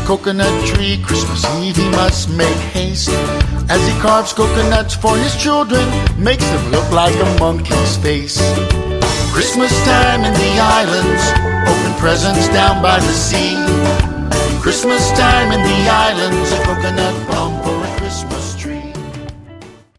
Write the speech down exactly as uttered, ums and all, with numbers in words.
coconut tree. Christmas Eve he must make haste, as he carves coconuts for his children, makes them look like a monkey's face. Christmas time in the islands, open presents down by the sea. Christmas time in the islands, a coconut palm for